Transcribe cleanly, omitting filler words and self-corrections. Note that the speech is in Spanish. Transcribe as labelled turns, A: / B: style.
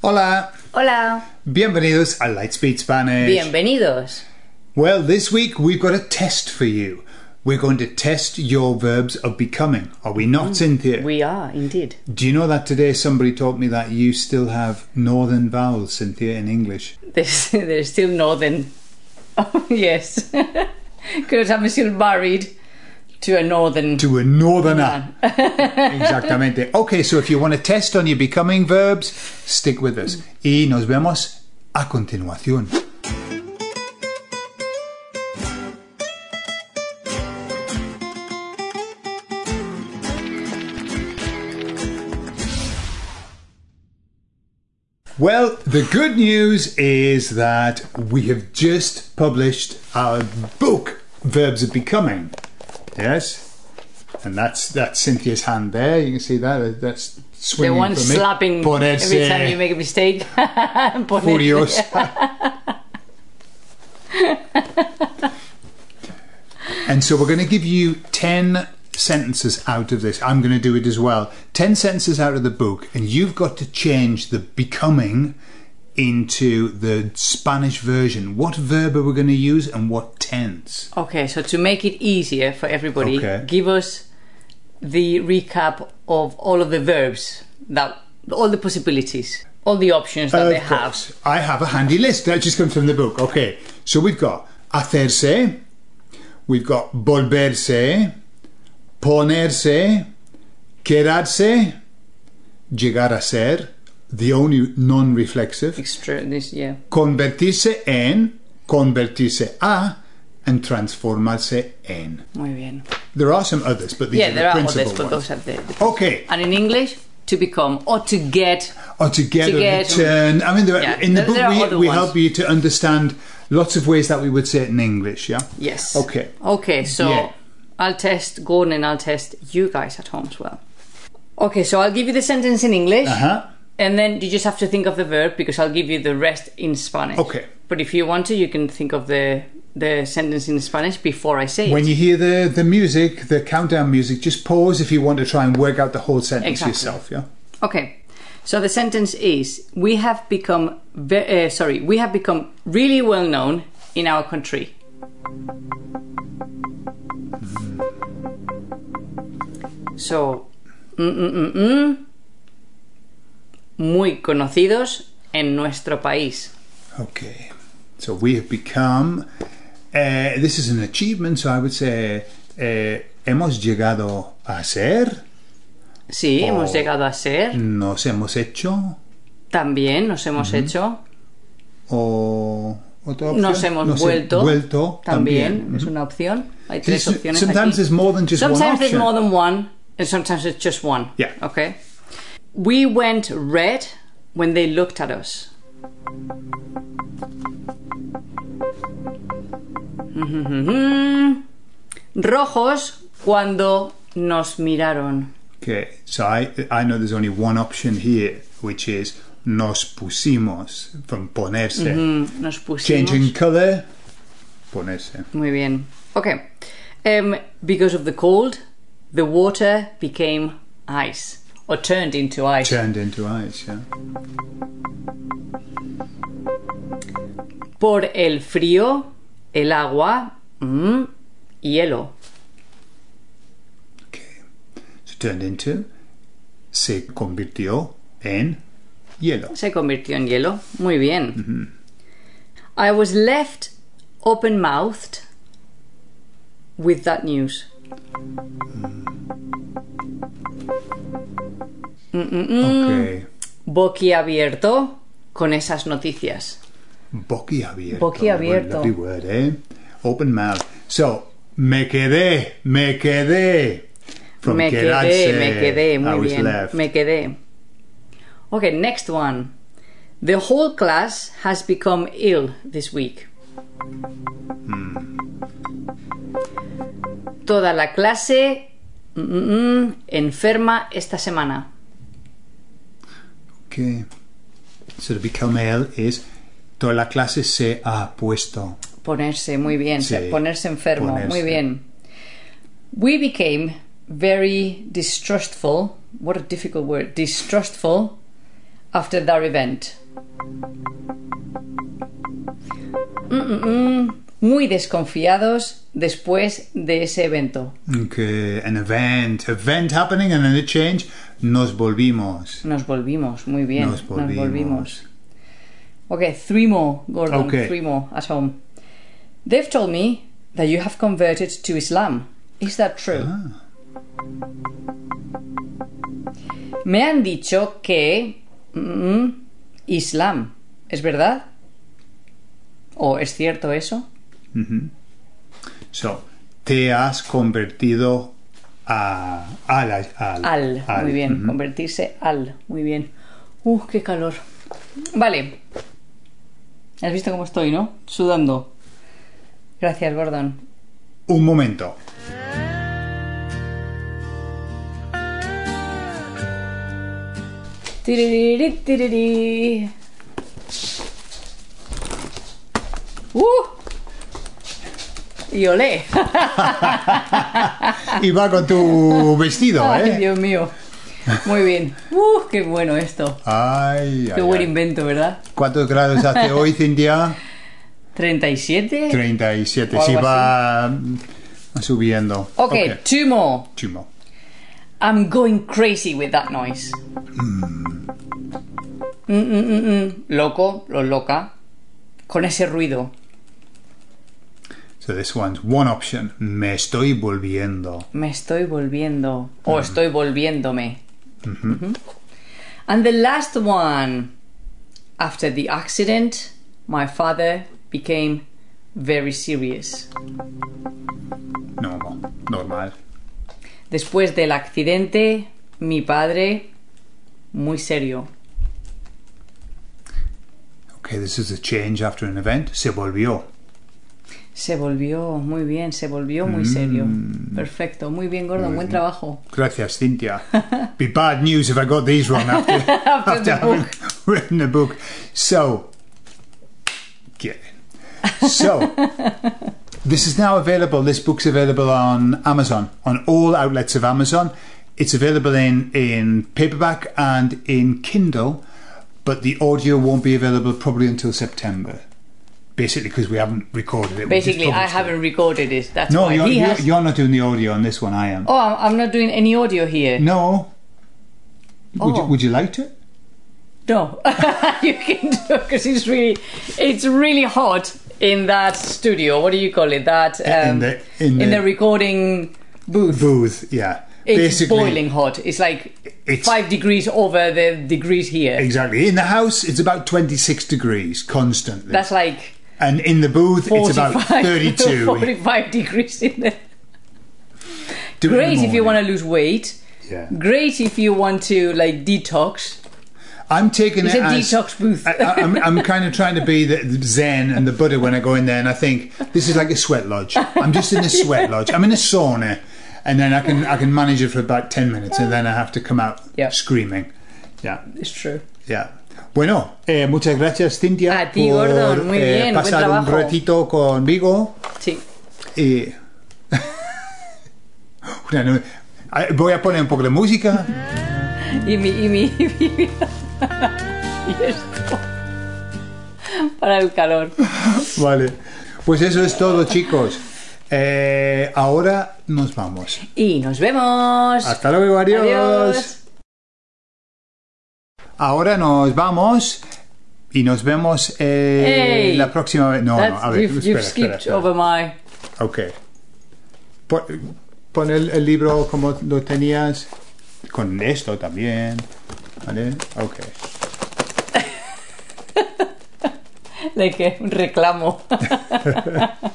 A: Hola.
B: Hola.
A: Bienvenidos a Lightspeed Spanish.
B: Bienvenidos.
A: Well, this week we've got a test for you. We're going to test your verbs of becoming. Are we not, Cynthia?
B: We are, indeed.
A: Do you know that today somebody taught me that you still have northern vowels, Cynthia, in English?
B: There's still northern. Oh, yes. Because I'm still married to a northern...
A: To a northerner. Exactamente. Okay, so if you want to test on your becoming verbs, stick with us. Y nos vemos a continuación. Well, the good news is that we have just published our book, Verbs of Becoming. Yes? And that's Cynthia's hand there. You can see that. That's swinging
B: the one
A: for me.
B: slapping
A: Ponerse
B: every time you make a mistake.
A: Furiosa. And so we're going to give you 10 sentences out of this. I'm going to do it as well. 10 sentences out of the book, and you've got to change the becoming into the Spanish version. What verb are we going to use and what tense?
B: Okay, so to make it easier for everybody, give us the recap of all of the verbs, all the possibilities, all the options that they have.
A: I have a handy list that just comes from the book. Okay, so we've got hacerse, we've got volverse, ponerse, quedarse, llegar a ser, the only non-reflexive, convertirse en, convertirse a, and transformarse en.
B: Muy bien.
A: There are some others, but these are the principal ones.
B: But those are the
A: okay.
B: And in English, to become, or to get.
A: Or to get, return. I mean, in the book we help you to understand lots of ways that we would say it in English, yeah?
B: Yes.
A: Okay.
B: Okay, so I'll test Gordon and I'll test you guys at home as well. Okay, so I'll give you the sentence in English. And then you just have to think of the verb because I'll give you the rest in Spanish.
A: Okay.
B: But if you want to, you can think of the sentence in Spanish before I say it.
A: When you hear the music, the countdown music, just pause if you want to try and work out the whole sentence yourself, yeah?
B: Okay. So the sentence is, we have become really well known in our country. So, muy conocidos en nuestro país.
A: Okay, so we have become, this is an achievement, so I would say, hemos llegado a ser.
B: Sí, hemos llegado a ser.
A: Nos hemos hecho.
B: También nos hemos hecho.
A: O otra opción.
B: Nos hemos vuelto. También es una opción. Hay tres opciones
A: sometimes
B: aquí.
A: There's more than just one option.
B: Sometimes there's more than one, and sometimes it's just one.
A: Yeah.
B: Okay. We went red when they looked at us. Rojos cuando nos miraron.
A: Okay, so I know there's only one option here, which is nos pusimos, from ponerse.
B: Nos pusimos.
A: Changing colour, ponerse.
B: Muy bien. Okay. Because of the cold, the water became ice. Or turned into ice.
A: Turned into ice, yeah.
B: Por el frío, el agua, hielo.
A: Okay. So turned into, se convirtió en hielo.
B: Se convirtió en hielo. Muy bien. I was left open-mouthed with that news.
A: Okay.
B: Boquiabierto con esas noticias.
A: Boquiabierto.
B: Boquiabierto.
A: Lovely word, eh? Open mouth. So, me quedé. From
B: me quedé, muy bien.
A: Left.
B: Me quedé. Okay, next one. The whole class has become ill this week. Toda la clase enferma esta semana.
A: Okay. So to become ill is toda la clase se ha puesto.
B: Ponerse, muy bien.
A: Sí,
B: ponerse enfermo,
A: ponerse.
B: muy bien. We became very distrustful. What a difficult word. Distrustful after that event. Muy desconfiados después de ese evento.
A: Okay, an event happening and then a change. Nos volvimos.
B: Nos volvimos, muy bien.
A: Nos volvimos.
B: Okay, 3 more, Gordon.
A: Okay.
B: 3 more at home. They've told me that you have converted to Islam. Is that true? Me han dicho que Islam. ¿Es verdad? ¿O es cierto eso?
A: So, te has convertido al.
B: Muy bien. Convertirse al. Muy bien. Qué calor. Vale. ¿Has visto cómo estoy, no? Sudando. Gracias, Gordon.
A: Un momento.
B: Tiriri, tiriri. Y olé.
A: Y va con tu vestido,
B: Ay, Dios mío. Muy bien. Qué bueno esto. Qué buen invento, ¿verdad?
A: ¿Cuántos grados hace hoy, Cintia?
B: 37.
A: 37. Sí, va subiendo.
B: Okay, 2 more.
A: 2 more.
B: I'm going crazy with that noise. Loco, lo loca. Con ese ruido.
A: So this one's one option. Me estoy volviendo.
B: Me estoy volviendo. O estoy volviéndome. And the last one. After the accident, my father became very serious.
A: Normal.
B: Después del accidente, mi padre muy serio.
A: Okay, this is a change after an event. Se volvió.
B: Se volvió, muy bien, se volvió muy serio. Perfecto, muy bien, Gordon, buen trabajo.
A: Gracias, Cynthia. Be bad news if I got these wrong after having written a book. So, this is now available. This book's available on Amazon, on all outlets of Amazon. It's available in paperback and in Kindle, but the audio won't be available probably until September. Basically, because we haven't recorded it.
B: Basically, I haven't recorded it. That's why
A: you're not doing the audio on this one. I am.
B: Oh, I'm not doing any audio here.
A: No. Would you like to?
B: No, you can do it because it's really hot in that studio. What do you call it? That in the recording booth.
A: Booth, yeah.
B: It's
A: basically
B: boiling hot. It's like 5 degrees over the degrees here.
A: Exactly. In the house, it's about 26 degrees constantly.
B: That's like.
A: And in the booth, it's about 32.
B: 45 degrees in there. Great if you want to lose weight.
A: Yeah.
B: Great if you want to like detox.
A: I'm taking
B: it's
A: it
B: as a detox booth.
A: I'm kind of trying to be the Zen and the Buddha when I go in there, and I think this is like a sweat lodge. I'm just in a sweat lodge. I'm in a sauna, and then I can manage it for about 10 minutes, and then I have to come out screaming. Yeah,
B: it's true.
A: Yeah. Bueno, muchas gracias, Cynthia.
B: A ti, Gordon, muy bien,
A: pasar un ratito conmigo.
B: Sí.
A: Y voy a poner un poco de música.
B: Y esto para el calor.
A: Vale, pues eso es todo, chicos. Ahora nos vamos.
B: Y nos vemos.
A: Hasta luego, adiós. Ahora nos vamos y nos vemos la próxima vez. No, a ver, espera.
B: Over my...
A: Ok. Pon el libro como lo tenías. Con esto también. ¿Vale? Ok.
B: ¿De qué? Un reclamo.